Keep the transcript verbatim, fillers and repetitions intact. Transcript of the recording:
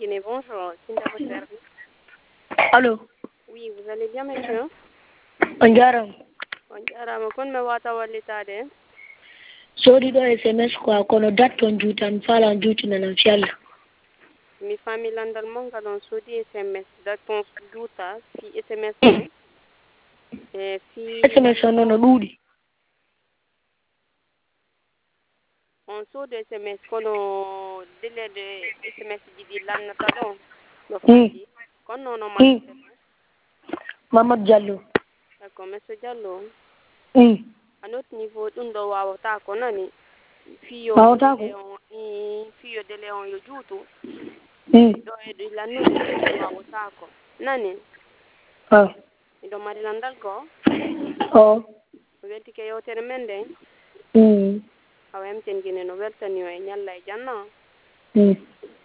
Guinée, bonjour. C'est à votre service. Allô? Oui, vous allez bien, monsieur? On jaram. On jarama kon me wata wallitade. Sodi do S M S ko kono datton juutan falan juutina nan fialla. Mi fami landal mon galon sodi S M S datton juuta fi S M S on. E fi S M S on no duudi. on sodi S M S kono délai de S M S jiɗi lannata ɗon no fandi kono noon o martete ɗum. Mamadou Diallo. D'accord, monsieur Diallo. Mm. À notre niveau ɗum ɗo wawata ko nani fiyo Wawata ko? délai on i fiyo délai on yo juutu Mm. ɗo e ɗo lannude ɗum wawata ko nani Ah. miɗo mari landal ko Oh. mi weltike yewtere men nden Mm. awa hemten Guinée no weltani o e ñalla e janna Mm.